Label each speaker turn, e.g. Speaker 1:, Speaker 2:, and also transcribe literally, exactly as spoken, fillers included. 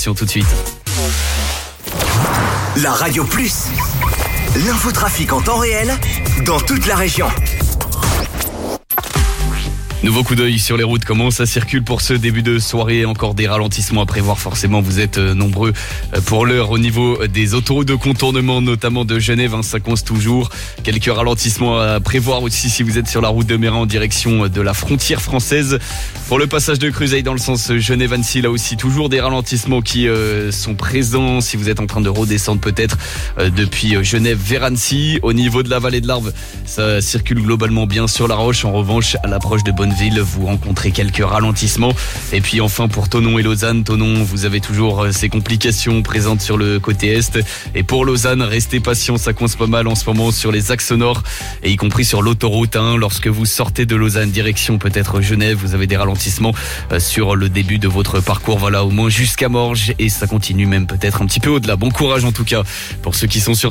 Speaker 1: Tout de suite.
Speaker 2: La Radio Plus, l'infotrafic en temps réel dans toute la région.
Speaker 1: Nouveau coup d'œil sur les routes, comment ça circule pour ce début de soirée, encore des ralentissements à prévoir forcément, vous êtes nombreux pour l'heure au niveau des autoroutes de contournement, notamment de Genève, hein, ça coince toujours, quelques ralentissements à prévoir aussi si vous êtes sur la route de Mérin en direction de la frontière française. Pour le passage de Cruseille dans le sens Genève-Annecy, là aussi toujours des ralentissements qui euh, sont présents si vous êtes en train de redescendre peut-être euh, depuis Genève vers Annecy. Au niveau de la vallée de l'Arve, ça circule globalement bien sur la Roche, en revanche à l'approche de Bonneville, vous rencontrez quelques ralentissements. Et puis enfin pour Thonon et Lausanne, Thonon, vous avez toujours ces complications présentes sur le côté est. Et pour Lausanne, restez patient, ça coince pas mal en ce moment sur les axes nord et y compris sur l'autoroute un. Lorsque vous sortez de Lausanne, direction peut-être Genève, vous avez des ralentissements sur le début de votre parcours, voilà, au moins jusqu'à Morges, et ça continue même peut-être un petit peu au-delà. Bon courage en tout cas pour ceux qui sont sur